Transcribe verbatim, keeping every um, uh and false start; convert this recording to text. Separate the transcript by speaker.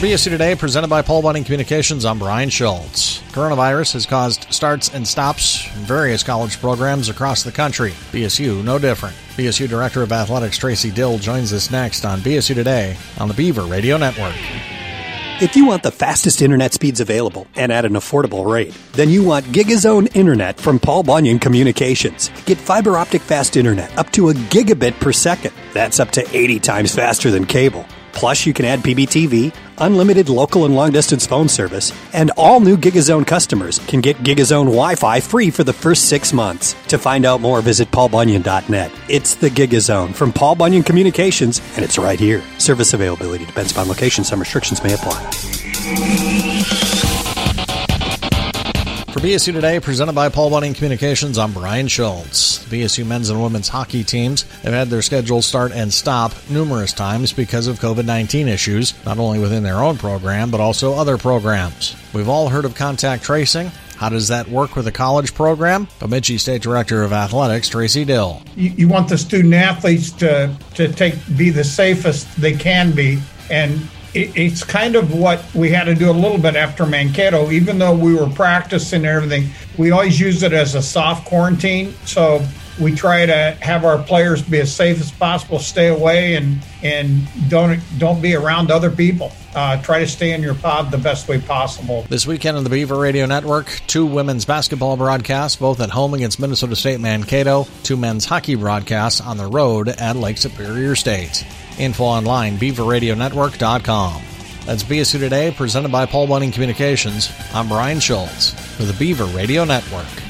Speaker 1: B S U Today, presented by Paul Bunning Communications, I'm Brian Schultz. Coronavirus has caused starts and stops in various college programs across the country. B S U, no different. B S U Director of Athletics Tracy Dill joins us next on B S U Today on the Beaver Radio Network.
Speaker 2: If you want the fastest internet speeds available and at an affordable rate, then you want GigaZone Internet from Paul Bunyan Communications. Get fiber optic fast internet up to a gigabit per second. That's up to eighty times faster than cable. Plus, you can add P B T V, unlimited local and long-distance phone service, and all new GigaZone customers can get GigaZone Wi-Fi free for the first six months. To find out more, visit paul bunyan dot net. It's the GigaZone from Paul Bunyan Communications, and it's right here. Service availability depends upon location. Some restrictions may apply.
Speaker 1: For B S U Today, presented by Paul Bunning Communications, I'm Brian Schultz. The B S U men's and women's hockey teams have had their schedules start and stop numerous times because of covid nineteen issues, not only within their own program, but also other programs. We've all heard of contact tracing. How does that work with a college program? Bemidji State Director of Athletics, Tracy Dill.
Speaker 3: You, you want the student athletes to, to take be the safest they can be, and it's kind of what we had to do a little bit after Mankato. Even though we were practicing and everything, we always use it as a soft quarantine. So we try to have our players be as safe as possible, stay away, and and don't don't be around other people. Uh, try to stay in your pod the best way possible.
Speaker 1: This weekend on the Beaver Radio Network, two women's basketball broadcasts, both at home against Minnesota State Mankato, two men's hockey broadcasts on the road at Lake Superior State. Info online, beaver radio network dot com. That's B S U Today, presented by Paul Bunning Communications. I'm Brian Schultz for the Beaver Radio Network.